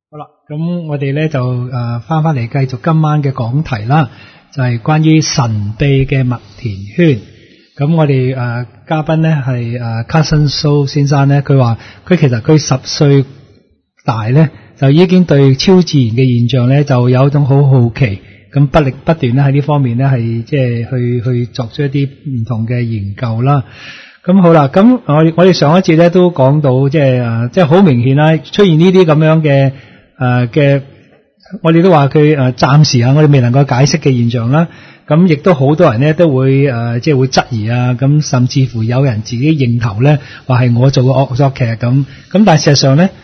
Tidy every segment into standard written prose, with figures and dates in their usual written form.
好啦，咁我哋咧就翻嚟繼續今晚嘅講題啦，就係關於神秘嘅麥田圈。咁我哋嘉賓咧係Carson So 先生咧，佢話佢其實佢10歲大咧就已經對超自然嘅現象咧就有一種好好奇，咁不斷咧喺呢方面咧係即係去作出一啲唔同嘅研究啦。咁好啦，咁我哋上一節咧都講到即係好明顯啦，出現呢啲咁樣嘅我哋都話佢暫時我哋未能夠解釋嘅現象啦。咁亦都好多人咧都會即係會質疑啊，咁甚至乎有人自己認頭咧話係我做嘅惡作劇咁，但係事實上咧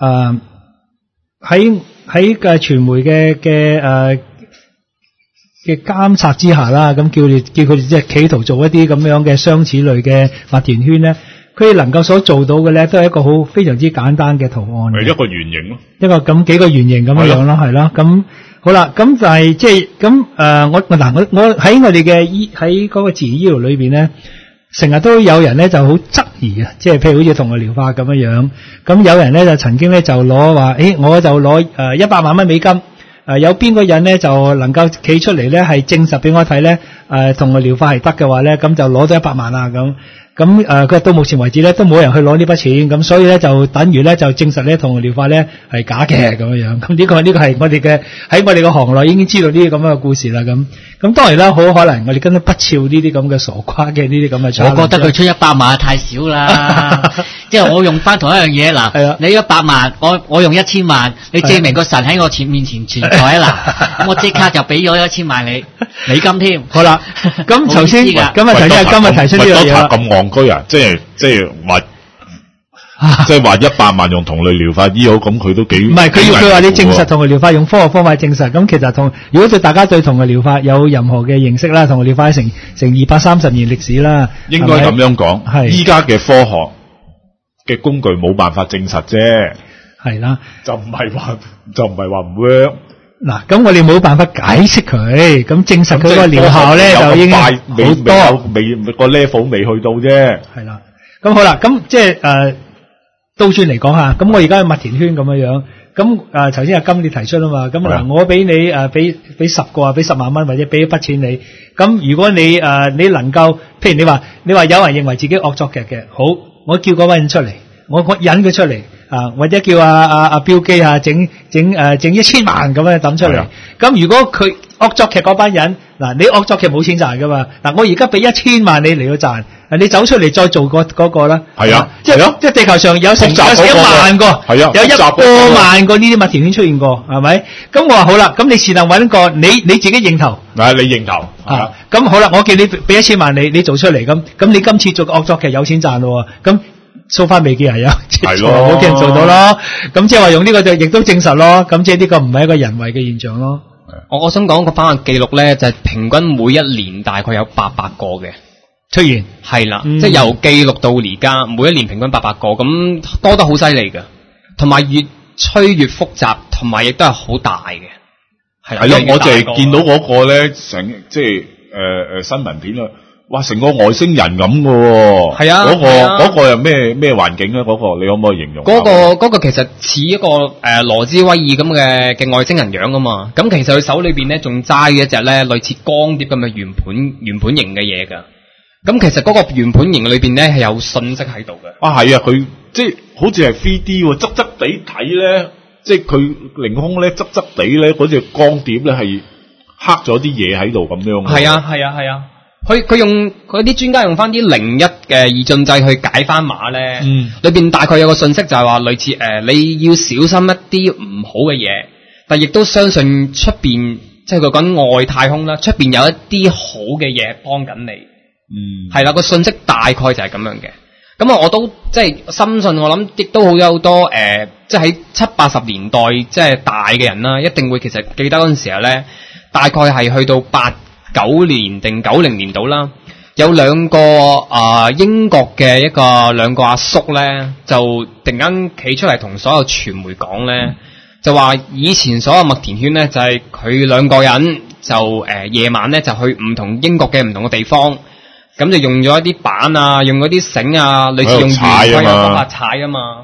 喺嘅傳媒嘅監察之下啦，咁叫佢哋即係企圖做一啲咁樣嘅相似類嘅麥田圈咧，佢哋能夠所做到嘅咧都係一個非常之簡單嘅圖案， 係一個圓形咯， 一個咁幾個圓形咁樣咯，係咯。咁好啦，咁就係即係咁我喺我哋嘅喺嗰個自然醫療裏邊咧，成日都有人咧就好質疑啊，即係譬如好似同類療法咁樣。咁有人咧就曾經咧就攞話，我就攞100萬蚊美金。有邊個人咧就能夠企出嚟咧係證實俾我睇咧同類療法係得嘅話咧，咁就攞咗100萬啦咁。咁佢到目前為止咧都冇人去攞呢筆錢，咁所以咧就等於咧就證實咧同類療法咧係假嘅咁樣。咁呢個係我哋嘅喺我哋嘅行內已經知道呢啲咁嘅故事啦。咁當然啦，好可能我哋根本不肖呢啲咁嘅傻瓜嘅呢啲咁嘅。 我覺得佢出100萬太少啦，即係我用翻同一樣嘢嗱，你100萬，我用1000萬，你證明個神喺我面前存在啊嗱，咁我即刻就俾咗1000萬你美金添。 好啦，咁頭先今日提出呢樣嘢啦。 咁戇居啊！即係話100萬用同類療法醫好，咁佢都幾唔係佢話你證實同類療法用科學方法證實，咁其實如果大家對同類療法有任何嘅認識啦，同類療法成230年歷史啦， 應該咁樣講，係依家嘅科學嘅工具冇辦法證實啫，係啦，就唔係話唔 work。 嗱，咁我哋冇辦法解釋佢，咁證實佢個療效咧就已經好多， 未個 level 未去到啫。係啦，咁好啦，咁即係倒轉嚟講下，咁我而家麥田圈咁樣，咁頭先阿金你提出啊嘛，咁嗱我俾你俾10個俾10萬蚊或者俾一筆錢你，咁如果你你能夠，譬如你話有人認為自己惡作劇嘅，好，我叫嗰位人出嚟，我引佢出嚟。或者叫阿標基整1000萬咁樣抌出嚟。咁如果佢惡作劇嗰班人，嗱你惡作劇冇錢賺噶嘛？嗱我而家俾1000萬你嚟到賺，你走出嚟再做嗰個啦。係啊，即係地球上有成1萬個，係啊，有100萬個呢啲麥田圈出現過，係咪？咁我話好啦，咁你是但揾個你自己認頭。嗱你認頭啊？咁好啦，我叫你俾1000萬你做出嚟，咁你今次做惡作劇有錢賺咯，咁。so far未見係有，係咯，冇見人做到咯。咁即係話用呢個就亦都證實咯。咁即係呢個唔係一個人為嘅現象咯。 我想講個翻個記錄咧，就係平均每一年大概有800個嘅出現， 係啦，即係由記錄到而家，每一年平均800個，咁多得好犀利嘅，同埋越吹越複雜，同埋亦都係好大嘅。 係咯，我就係見到嗰個咧，即係新聞片啦。哇！成個外星人咁嘅喎，係啊，嗰個又咩環境咧？嗰個你可唔可以形容？ 嗰個其實似一個羅茲威爾咁嘅外星人樣啊嘛。咁其實佢手裏邊咧仲揸一隻咧類似光碟咁嘅圓盤形嘅嘢㗎。咁其實嗰個圓盤形裏邊咧係有信息喺度嘅。啊係啊，佢即係好似係 3D 喎，側地睇咧，即係佢凌空咧側地咧嗰隻光碟咧係刻咗啲嘢喺度咁樣。係啊係啊係啊。佢用嗰啲專家用翻啲01嘅二進制去解翻碼咧，裏邊大概有個信息就係話類似你要小心一啲唔好嘅嘢，但亦都相信出邊即係佢講外太空啦，出邊有一啲好嘅嘢幫緊你，係啦，個信息大概就係咁樣嘅。咁啊，我都即係深信，我諗亦都好有好多即係喺70-80年代即係大嘅人啦，一定會其實記得嗰陣時候咧，大概係去到89年定90年度啦，有兩個英國嘅兩個阿叔咧，就突然間企出嚟同所有傳媒講咧，就話以前所有麥田圈咧就係佢兩個人就夜晚咧就去唔同英國嘅唔同嘅地方，咁就用咗一啲板啊，用嗰啲繩啊，類似用圓規嘅方法踩啊嘛。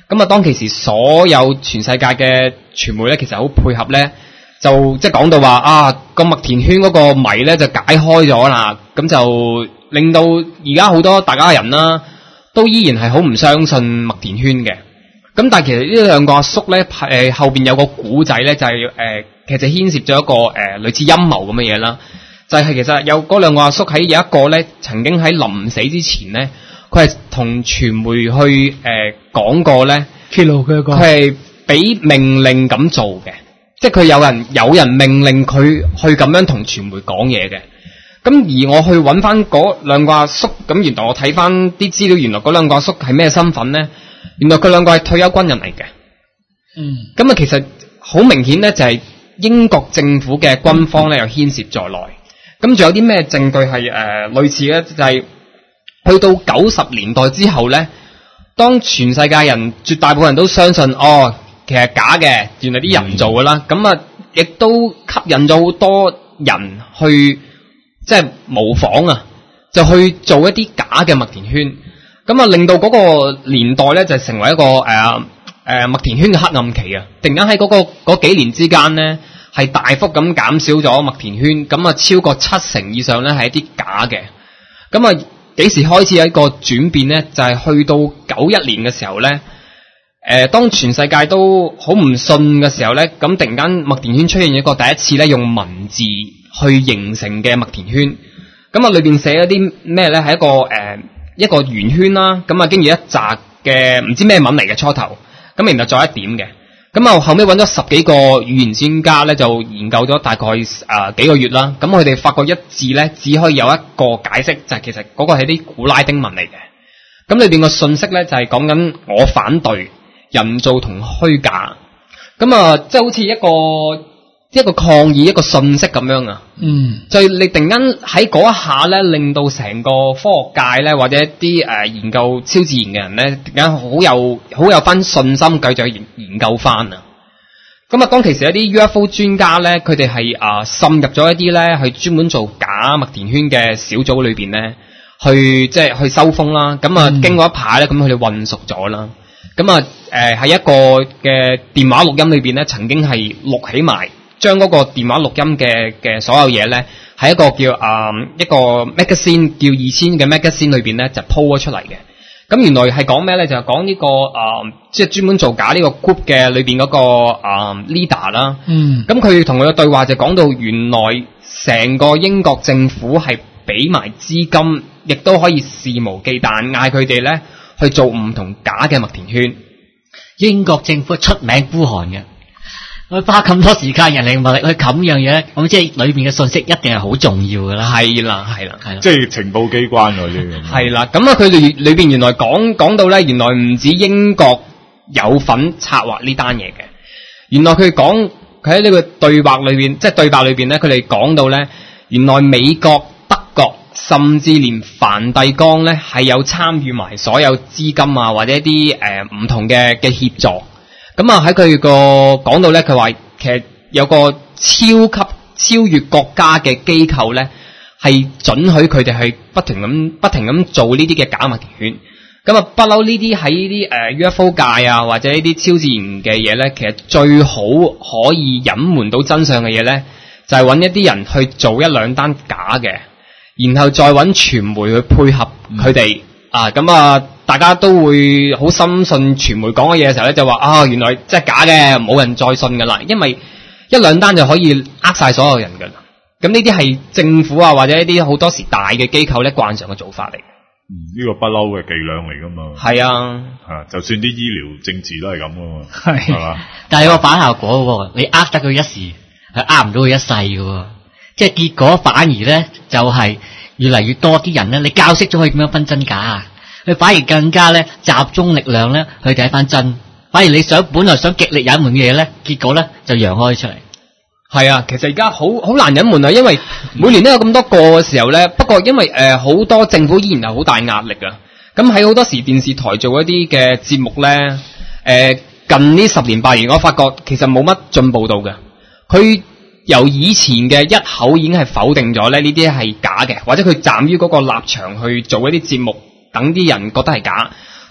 咁啊，當其時所有全世界嘅傳媒咧，其實好配合咧，就即係講到話啊，個麥田圈嗰個謎咧就解開咗啦，咁就令到而家好多大家人啦，都依然係好唔相信麥田圈嘅。咁但係其實呢兩個阿叔咧，後邊有個古仔咧，就係其實牽涉咗一個類似陰謀咁嘅嘢啦。就係其實有嗰兩個阿叔喺有一個咧，曾經喺臨死之前咧，佢係同傳媒去講過咧， 揭露佢佢係俾命令咁做嘅，即係佢有人命令佢去咁樣同傳媒講嘢嘅。咁而我去揾翻嗰兩個阿叔，咁原來我睇翻啲資料，原來嗰兩個阿叔係咩身份咧？原來佢兩個係退休軍人嚟嘅。咁啊，其實好明顯咧，就係英國政府嘅軍方咧，又牽涉在內。咁仲有啲咩證據係類似咧？就係去到90年代之後咧，當全世界人絕大部分人都相信其實假嘅，原來啲人做㗎啦。咁啊，亦都吸引咗好多人去即係模仿啊，就去做一啲假嘅麥田圈。咁啊，令到嗰個年代咧就成為一個麥田圈嘅黑暗期啊！突然間喺嗰幾年之間咧，係大幅咁減少咗麥田圈，咁啊超過70%以上咧係一啲假嘅。咁啊幾時開始有一個轉變咧？就係去到91年嘅時候咧，當全世界都好唔信嘅時候咧，咁突然間麥田圈出現一個第一次咧用文字去形成嘅麥田圈。咁啊裏邊寫咗啲咩咧？係一個圓圈啦，咁啊經住一紮嘅唔知咩文嚟嘅初頭，咁然後再一點嘅，咁啊後尾揾咗10幾個語言專家咧，就研究咗大概幾個月啦，咁佢哋發覺一字咧只可以有一個解釋，就係其實嗰個係啲古拉丁文嚟嘅，咁裏邊個信息咧就係講緊我反對人造同虛假，咁啊即係好似一個抗議一個信息咁樣啊，就係你突然間喺嗰一下咧，令到成個科學界咧，或者一啲研究超自然嘅人咧，突然間好有翻信心，繼續研究翻啊。咁啊，當其時一啲 UFO 專家咧，佢哋係滲入咗一啲咧，去專門做假麥田圈嘅小組裏邊咧，去收風啦。咁啊，經過一排咧，咁佢哋混熟咗啦。咁啊，喺一個嘅電話錄音裏邊咧，曾經係錄起埋。將嗰個電話錄音嘅所有嘢咧，喺一個叫一個 magazine 叫2000嘅 magazine 裏邊咧就鋪咗出嚟嘅。咁原來係講咩咧？就係講呢個即係專門做假呢個 group 嘅裏邊嗰個leader 啦。咁佢同佢嘅對話就講到原來成個英國政府係俾埋資金，亦都可以肆無忌憚嗌佢哋咧去做唔同假嘅麥田圈。 英國政府出名孤寒嘅。我花咁多時間人力物力去冚樣嘢，咁即係裏邊嘅信息一定係好重要噶啦。係啦， 即係情報機關嗰啲。 係啦，咁啊，佢哋裏邊原來講到咧，原來唔止英國有份策劃呢單嘢嘅。原來佢喺呢個對白裏邊，即係對白裏邊咧，佢哋講到咧，原來美國、德國甚至連梵蒂岡咧係有參與埋所有資金啊，或者一啲唔同嘅協助。咁啊喺佢個講到咧，佢話其實有個超越國家嘅機構咧，係准許佢哋去不停咁做呢啲嘅假麥田圈。咁啊不嬲呢啲喺呢啲UFO 界啊，或者呢啲超自然嘅嘢咧，其實最好可以隱瞞到真相嘅嘢咧，就係揾一啲人去做一兩單假嘅，然後再揾傳媒去配合佢哋。咁啊，大家都會好深信傳媒講嘅嘢嘅時候咧，就話原來即係假嘅，冇人再信噶啦，因為一兩單就可以呃晒所有人噶啦。咁呢啲係政府啊，或者一啲好多時大嘅機構咧慣常嘅做法嚟。 呢個不嬲嘅伎倆嚟噶嘛。係啊， 就算啲醫療政治都係咁噶嘛。 係嘛？ 但係有個反效果喎，你呃得佢一時，係呃唔到佢一世嘅喎。即係結果反而咧就係越嚟越多啲人咧，你教識咗佢點樣分真假啊，佢反而更加咧集中力量咧去睇翻真，反而你本來想極力隱瞞嘅嘢咧，結果咧就揚開出嚟。 係啊，其實而家好難隱瞞啊，因為每年都有咁多個嘅時候咧，不過因為好多政府依然係好大壓力啊。咁喺好多時電視台做一啲嘅節目咧，近呢10年8年，我發覺其實冇乜進步到嘅。佢由以前嘅一口已經係否定咗咧呢啲係假嘅，或者佢站於嗰個立場去做一啲節目，等啲人覺得係假。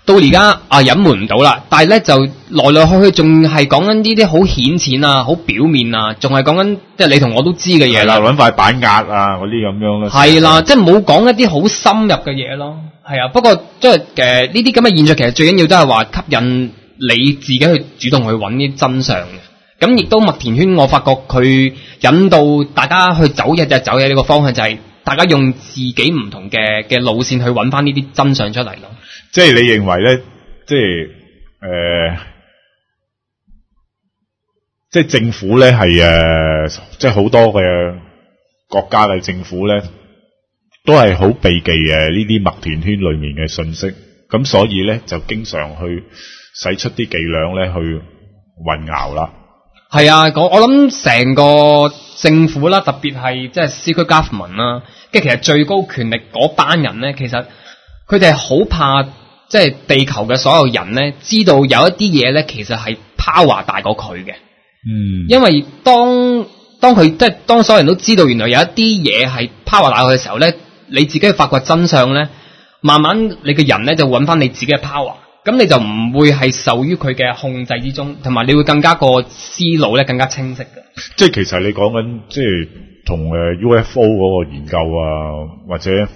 到而家隱瞞唔到啦，但係咧就來來去去仲係講緊呢啲好顯淺啊、好表面啊，仲係講緊即係你同我都知嘅嘢啦， 揾塊板壓啊嗰啲咁樣咯。 係啦，即係冇講一啲好深入嘅嘢咯。係啊，不過即係呢啲咁嘅現象，其實最緊要都係話吸引你自己去主動去揾啲真相嘅。咁亦都麥田圈，我發覺佢引導大家去走日走嘅呢個方向，就係大家用自己唔同嘅路線去揾翻呢啲真相出嚟咯。 即係你認為咧，即係政府咧係即係好多嘅國家嘅政府咧，都係好避忌呢啲麥田圈裏面嘅信息，咁所以咧就經常去使出啲伎倆咧去混淆啦。 係啊，我諗成個政府啦，特別係即係 secret government 啦，即係其實最高權力嗰班人咧，其實佢哋係好怕即係地球嘅所有人咧，知道有一啲嘢咧，其實係 power 大過佢嘅。因為當佢即係當所有人都知道原來有一啲嘢係 power 大過佢嘅時候咧，你自己去發掘真相咧，慢慢你嘅人咧就揾翻你自己嘅 power。咁你就唔會係受於佢嘅控制之中，同埋你會更加個思路咧更加清晰嘅。 即係其實你講緊即係同UFO 嗰個研究啊，或者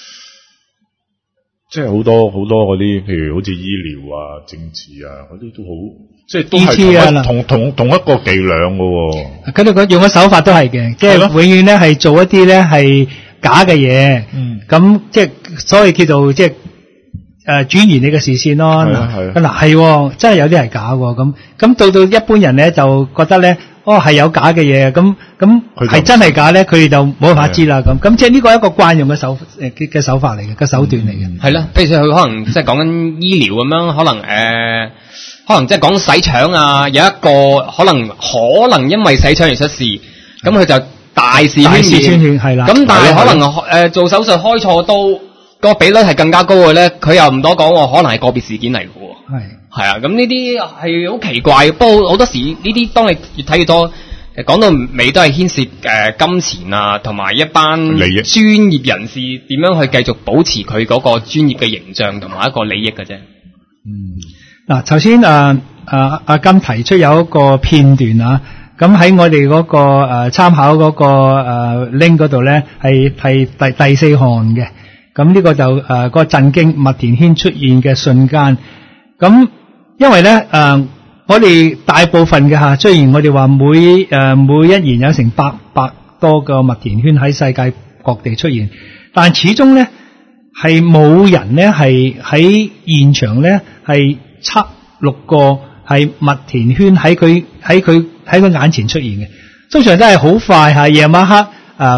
即係好多嗰啲，譬如好似醫療啊、政治啊嗰啲都好，即係都係同一個伎倆嘅喎。 佢哋用嘅手法都係嘅，即係永遠咧係做一啲咧係假嘅嘢。咁即係所謂叫做即係。轉移你嘅視線咯，係真係有啲係假喎，咁到一般人咧就覺得咧，係有假嘅嘢，咁係真係假咧，佢哋就冇辦法知啦，咁即係呢個係一個慣用嘅手法嚟嘅，個手段嚟嘅。係啦， 譬如佢可能即係講緊醫療咁樣，可能即係講洗腸啊，有一個可能因為洗腸而出事，咁佢就大事渲染， 係啦。 咁但係可能做手術開錯刀。個比率係更加高嘅咧，佢又唔多講，可能係個別事件嚟嘅喎。係啊，咁呢啲係好奇怪嘅。不過好多時呢啲，當你越睇越多，講到尾都係牽涉金錢啊，同埋一班專業人士點樣去繼續保持佢嗰個專業嘅形象同埋一個利益嘅啫。 嗱，頭先阿金提出有一個片段啊，咁喺我哋嗰個參考嗰個link 嗰度咧，係第4項嘅。咁呢個就個震驚麥田圈出現嘅瞬間。咁因為咧我哋大部分嘅雖然我哋話每一年有成百多個麥田圈喺世界各地出現，但始終咧係冇人咧係喺現場咧係測錄過係麥田圈喺佢眼前出現嘅。通常都係好快夜晚黑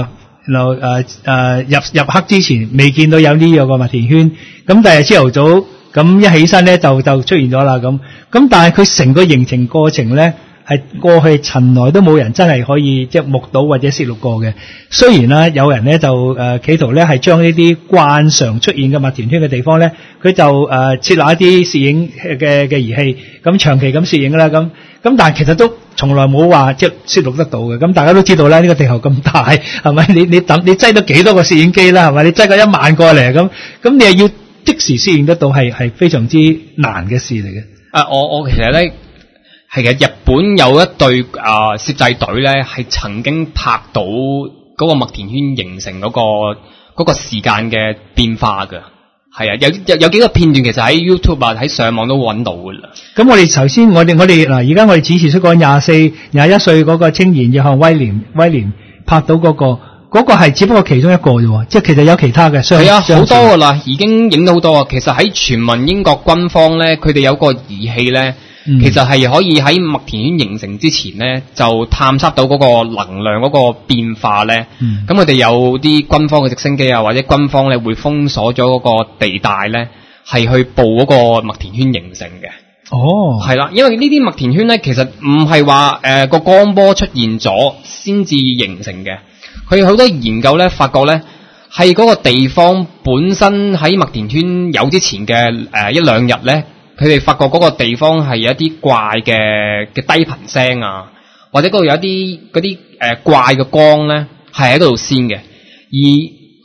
入黑之前未見到有呢個麥田圈，咁第二日朝頭早咁一起身咧就出現咗啦咁，但係佢成個形成過程咧係過去從來都冇人真係可以即係目睹或者攝錄過嘅。雖然啦有人咧就企圖咧係將呢啲慣常出現嘅麥田圈嘅地方咧，佢就設立一啲攝影嘅儀器，咁長期咁攝影啦咁但係其實都從來冇話即係攝錄得到嘅。咁大家都知道啦，呢個地球咁大，係咪？你擠到幾多個攝影機啦，係咪？你擠個1萬個嚟咁你係要即時攝影得到，係非常之難嘅事嚟嘅。 我其實咧係嘅，日本有一隊攝製隊咧係曾經拍到嗰個麥田圈形成嗰個時間嘅變化㗎。係啊，有幾個片段其實喺 YouTube 喺上網都揾到㗎啦。咁我哋頭先我哋嗱，而家我哋指示出個21歲嗰個青年約翰威廉拍到嗰個係只不過其中一個啫喎，即係其實有其他嘅。係啊，好多㗎啦，已經影到好多啊。其實喺全民英國軍方咧，佢哋有個儀器咧，其實係可以喺麥田圈形成之前咧，就探測到嗰個能量嗰個變化咧。咁佢哋有啲軍方嘅直升機啊，或者軍方咧會封鎖咗嗰個地帶咧，係去報嗰個麥田圈形成嘅。係啦，因為呢啲麥田圈咧，其實唔係話個光波出現咗先至形成嘅。佢好多研究咧，發覺咧係嗰個地方本身喺麥田圈有之前嘅1-2日咧，佢哋發覺嗰個地方係有一啲怪嘅低頻聲啊，或者嗰度有一啲嗰啲怪嘅光咧係喺嗰度先嘅。而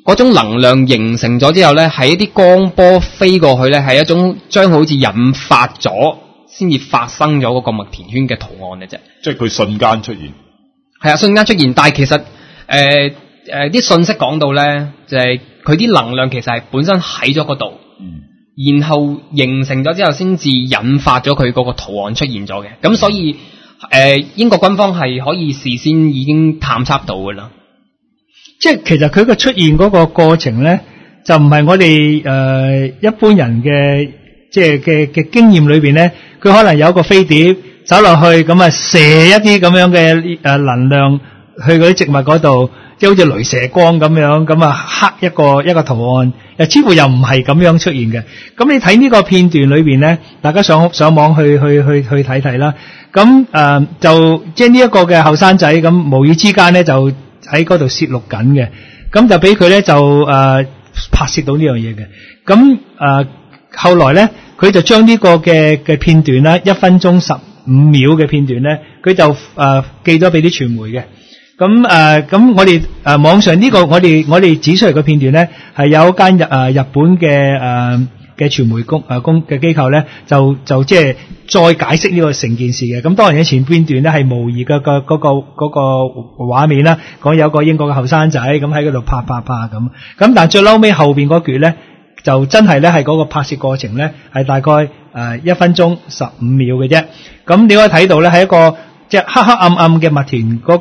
嗰種能量形成咗之後咧，係一啲光波飛過去咧，係一種將佢好似引發咗，先至發生咗嗰個麥田圈嘅圖案嘅啫。 即係佢瞬間出現。 係啊，瞬間出現，但係其實啲信息講到咧，就係佢啲能量其實係本身喺咗嗰度，然後形成咗之後，先至引發咗佢嗰個圖案出現咗嘅。咁所以英國軍方係可以事先已經探測到㗎啦。 即係其實佢個出現嗰個過程咧，就唔係我哋一般人嘅即係嘅經驗裏邊咧，佢可能有個飛碟走落去咁啊，射一啲咁樣嘅能量去嗰啲植物嗰度，即係好似雷射光咁樣，咁啊刻一個圖案，似乎又唔係咁樣出現嘅。咁你睇呢個片段裏邊咧，大家上網去睇睇啦。咁就即係呢一個嘅後生仔咁，無意之間咧就喺嗰度攝錄緊嘅，咁就俾佢咧就拍攝到呢樣嘢嘅。咁後來咧，佢就將呢個嘅片段啦，1分鐘15秒嘅片段咧，佢就寄咗俾啲傳媒嘅。咁我哋網上呢個我哋指出嚟嘅片段咧，係有一間日本嘅傳媒公嘅機構咧，就即係再解釋呢個成件事嘅。咁當然喺前邊段咧係模擬嘅嗰個畫面啦，講有個英國嘅後生仔咁喺嗰度拍咁，但最嬲尾後邊嗰橛咧，就真係咧係嗰個拍攝過程咧係大概1分鐘15秒嘅啫。咁你可以睇到咧係一個即係黑黑暗暗嘅麥田嗰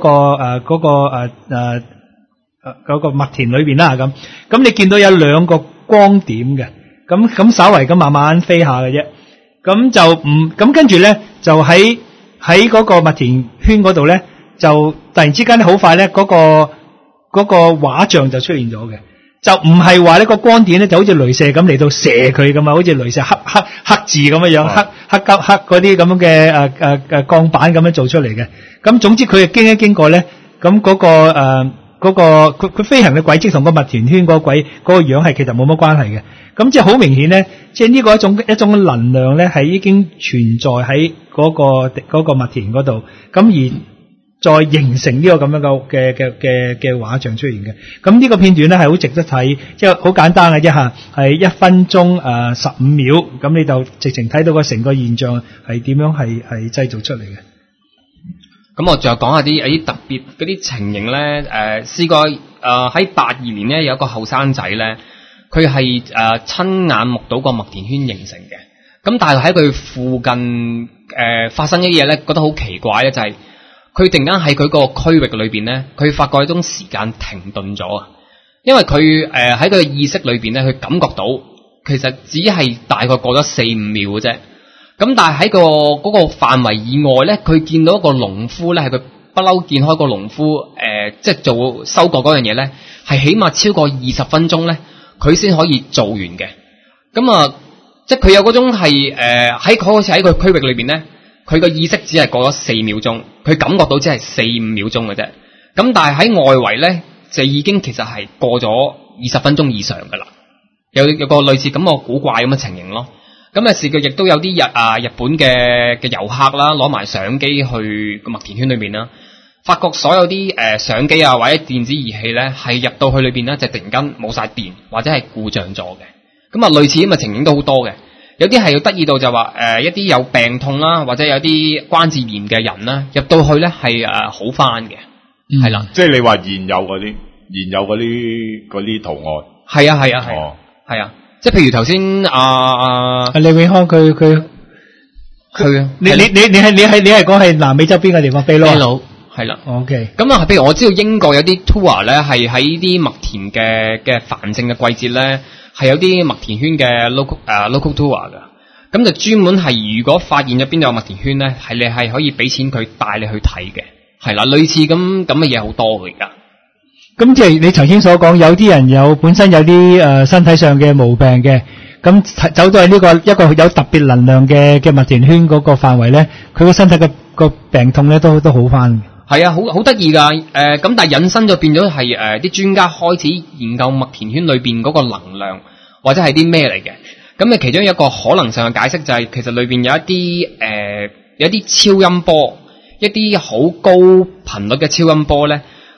個麥田裏邊啦。咁你見到有2個光點嘅。咁稍為咁慢慢飛下嘅啫，咁跟住咧就喺嗰個麥田圈嗰度咧，就突然之間咧好快咧嗰個畫像就出現咗嘅，就唔係話呢個光點咧就好似雷射咁嚟到射佢咁啊，好似雷射黑字咁樣黑嗰啲咁樣嘅鋼板咁樣做出嚟嘅。咁總之佢係經過咧，咁嗰個佢飛行嘅軌跡同個麥田圈嗰個樣係其實冇乜關係嘅。咁即係好明顯咧，即係呢個一種能量咧係已經存在喺嗰個麥田嗰度，咁而再形成呢個咁樣嘅畫像出現嘅。咁呢個片段咧係好值得睇，即係好簡單嘅啫嚇，係1分鐘15秒，咁你就直情睇到個成個現象係點樣係製造出嚟嘅。 咁我再講下啲特別嗰啲情形咧，試過喺82年咧有一個後生仔咧，佢係親眼目睹個麥田圈形成嘅。咁但係喺佢附近發生一啲嘢咧，覺得好奇怪咧，就係佢突然間喺佢個區域裏邊咧，佢發覺一種時間停頓咗啊！因為佢喺佢嘅意識裏邊咧，佢感覺到其實只係大概過咗4-5秒嘅啫。咁但係喺嗰個範圍以外咧，佢見到一個農夫咧，係佢不嬲見開個農夫即係做收割嗰樣嘢咧，係起碼超過20分鐘咧，佢先可以做完嘅。咁即係佢有嗰種係好似喺個區域裏邊咧，佢個意識只係過咗4秒鐘，佢感覺到只係4-5秒鐘嘅啫。咁但係喺外圍咧，就已經其實係過咗20分鐘以上噶啦。有個類似咁個古怪咁嘅情形咯。咁事佢亦都有啲日本嘅遊客啦，攞埋相機去個麥田圈裏面啦，發覺所有啲相機啊或者電子儀器咧，係入到去裏邊咧就突然間冇晒電或者係故障咗嘅。咁類似咁嘅情形都好多嘅。有啲係要得意到就話一啲有病痛啦，或者有啲關節炎嘅人啦，入到去咧係好翻嘅，係啦。 即係你話現有嗰啲圖案。 係啊，係啊。即係譬如頭先李永康佢你係講係南美洲邊個地方？秘魯係啦。 OK。咁譬如我知道英國有啲 tour 咧，係喺啲麥田嘅繁盛嘅季節咧，係有啲麥田圈嘅 local tour 噶。咁就專門係如果發現咗邊度有麥田圈咧，係你係可以俾錢佢帶你去睇嘅。係啦，類似咁嘅嘢好多嘅而家。 咁即係你頭先所講，有啲人本身有啲身體上嘅毛病嘅，咁走到係呢個一個有特別能量嘅麥田圈嗰個範圍咧，佢個身體個病痛咧都好翻。 係啊，好得意噶。咁但係引申咗變咗係啲專家開始研究麥田圈裏邊嗰個能量或者係啲咩嚟嘅。咁其中一個可能上嘅解釋就係其實裏邊有一啲超音波，一啲好高頻率嘅超音波咧。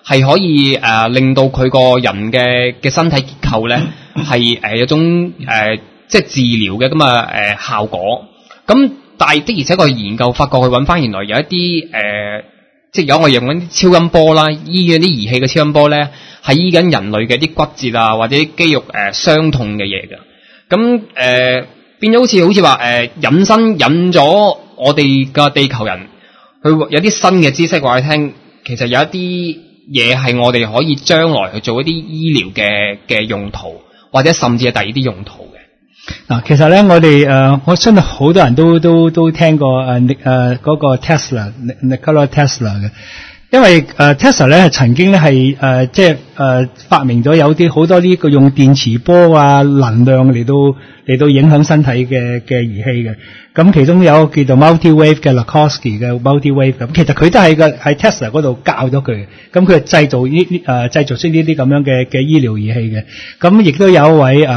係可以令到佢個人嘅身體結構咧係有種即係治療嘅咁效果。咁但係的而且確研究發覺佢揾翻原來有一啲即係有我用緊啲超音波啦，醫嗰啲儀器嘅超音波咧係醫緊人類嘅啲骨折啊或者肌肉傷痛嘅嘢嘅。咁變咗好似話引咗我哋嘅地球人去有啲新嘅知識話你聽，其實有一啲嘢係我哋可以將來去做一啲醫療嘅用途，或者甚至係第二啲用途嘅。 嗱，其實咧，我相信好多人都聽過嗰個 Nikola Tesla 嘅，因為Tesla 咧曾經咧係即係發明咗有啲好多呢個用電磁波啊能量嚟到影響身體嘅儀器嘅。咁其中有叫做 Multi-Wave 嘅 Lakosky 嘅 Multi-Wave， 咁其實佢都係喺 Tesla 嗰度教咗佢嘅。咁佢係製造出呢啲咁樣嘅醫療儀器嘅。咁亦都有一位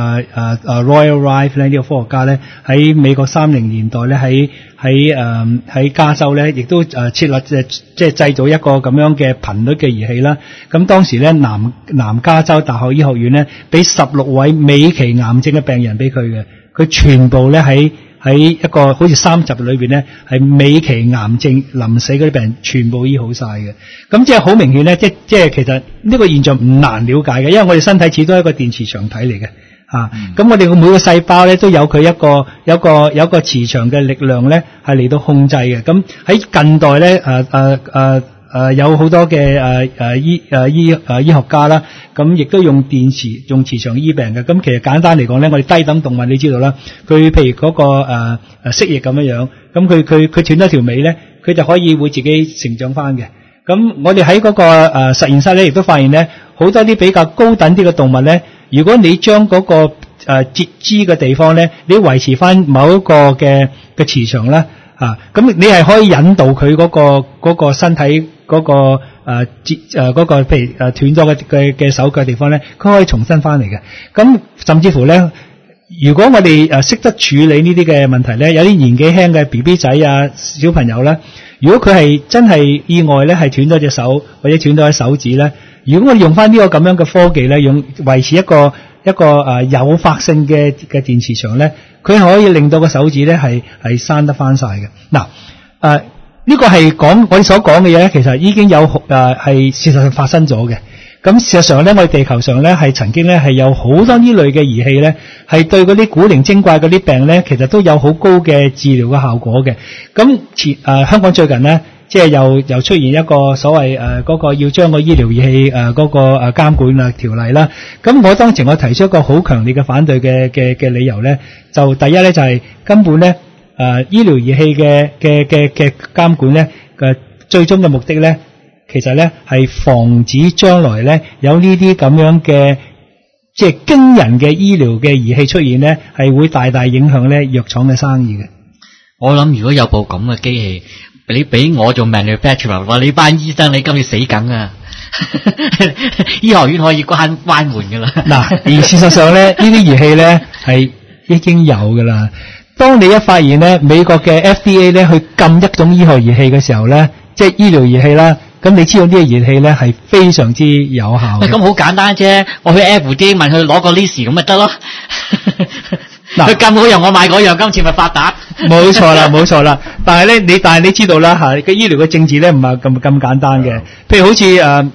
Royal Rife 咧呢個科學家咧喺美國30年代咧喺加州咧亦都設立即係製造一個咁樣嘅頻率嘅儀器啦。咁當時咧南加州大學醫學院咧俾16位尾期癌症嘅病人俾佢嘅，佢全部咧喺一個好似3集裏邊咧，係尾期癌症臨死嗰啲病人全部醫好晒嘅。咁即係好明顯咧，即係其實呢個現象唔難了解嘅，因為我哋身體始終係一個電磁場體嚟嘅嚇。咁我哋嘅每個細胞咧都有佢有一個磁場嘅力量咧，係嚟到控制嘅。咁喺近代咧有好多嘅醫學家啦，咁亦都用磁場醫病嘅。咁其實簡單嚟講咧，我哋低等動物你知道啦，佢譬如嗰個蜥蜴咁樣，咁佢斷咗條尾咧，佢就可以會自己成長翻嘅。咁我哋喺嗰個實驗室咧，亦都發現咧，好多啲比較高等啲嘅動物咧，如果你將嗰個截肢嘅地方咧，你維持翻某一個嘅磁場咧。咁你係可以引導佢嗰個身體嗰個嗰個譬如斷咗嘅手腳地方咧，佢可以重新翻嚟嘅。咁甚至乎咧，如果我哋識得處理呢啲嘅問題咧，有啲年紀輕嘅 BB 仔啊小朋友咧，如果佢係真係意外咧係斷咗隻手或者斷咗隻手指咧，如果我哋用翻呢個咁樣嘅科技咧，用維持一個誘發性嘅電磁場咧，佢可以令到個手指咧係生得翻晒嘅。嗱，呢個係我哋所講嘅嘢咧，其實已經有係事實上發生咗嘅。咁事實上咧，我哋地球上咧係曾經咧係有好多呢類嘅儀器咧，係對嗰啲古靈精怪嗰啲病咧，其實都有好高嘅治療嘅效果嘅。咁香港最近咧，即係又出現一個所謂嗰個要將個醫療儀器嗰個監管條例啦。咁我當時我提出一個好強烈嘅反對嘅理由咧，就第一咧就係根本咧醫療儀器嘅監管咧嘅最終嘅目的咧，其實咧係防止將來咧有呢啲咁樣嘅即係驚人嘅醫療嘅儀器出現咧，係會大大影響咧藥廠嘅生意嘅。 我諗如果有部咁嘅機器，你俾我做 manufacturer， 話你班醫生你今次死梗啊！醫學院可以關門噶啦。嗱， 而事實上咧，呢啲儀器咧係已經有噶啦。當你一發現咧，美國嘅 FDA 咧去禁一種醫學儀器嘅時候咧，即係醫療儀器啦，咁你知道呢個儀器咧係非常之有效嘅。 咁好簡單啫，我去 FDA 問佢攞個 list 咁咪得咯。嗱，佢禁嗰樣我買嗰樣，今次咪發達。 冇錯啦。但係你知道啦嚇，個醫療嘅政治咧唔係咁簡單嘅。譬如好似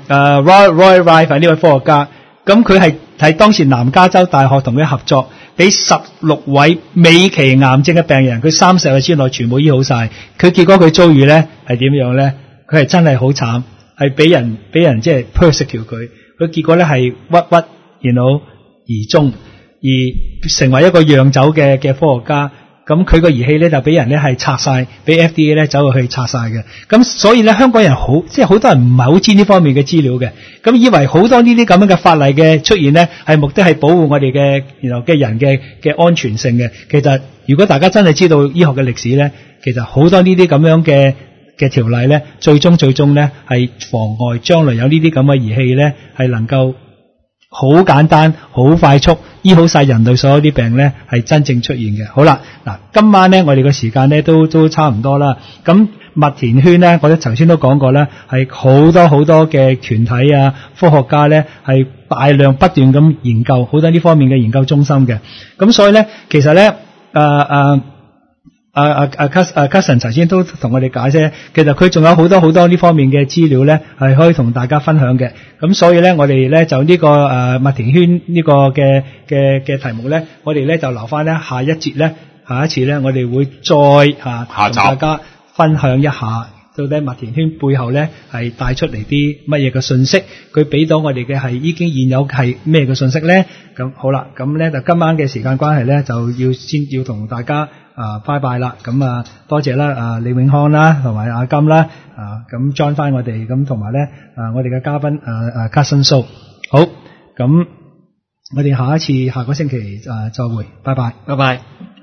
Roy Rife 呢位科學家，咁佢係當時南加州大學同佢合作，俾16位尾期癌症嘅病人，佢30日之內全部醫好晒。佢結果佢遭遇咧係點樣咧？佢係真係好慘，係俾人即係 persecute 佢。佢結果咧係鬱而終。而成為一個釀酒嘅科學家，咁佢個儀器咧就俾人咧係拆晒，俾 FDA 咧走去拆晒嘅。咁所以咧香港人即係好多人唔係好知呢方面嘅資料嘅，咁以為好多呢啲咁樣嘅法例嘅出現咧係目的係保護我哋嘅人嘅安全性嘅。其實如果大家真係知道醫學嘅歷史咧，其實好多呢啲咁樣嘅條例咧，最終咧係妨礙將來有呢啲咁嘅儀器咧係能夠好簡單、好快速醫好晒人類所有啲病咧，係真正出現嘅。好啦，嗱，今晚咧我哋個時間咧都差唔多啦。咁麥田圈咧，我哋頭先都講過咧，係好多嘅團體啊、科學家咧係大量不斷咁研究好多呢方面嘅研究中心嘅。咁所以咧，其實咧Cousin 頭先都同我哋解釋，其實佢仲有好多呢方面嘅資料咧，係可以同大家分享嘅。咁所以咧，我哋咧就呢個麥田圈呢個嘅題目咧，我哋咧就留翻咧下一節咧，下一次咧，我哋會再同大家分享一下，到底麥田圈背後咧係帶出嚟啲乜嘢嘅信息，佢俾到我哋嘅係已經現有係咩嘅信息咧？咁好啦，咁咧就今晚嘅時間關係咧，就先要同大家拜拜啦。咁多謝啦李永康啦，同埋阿金啦，咁 join 翻我哋，咁同埋咧我哋嘅嘉賓Cousin So。好，咁我哋下個星期再會，拜拜， 拜拜。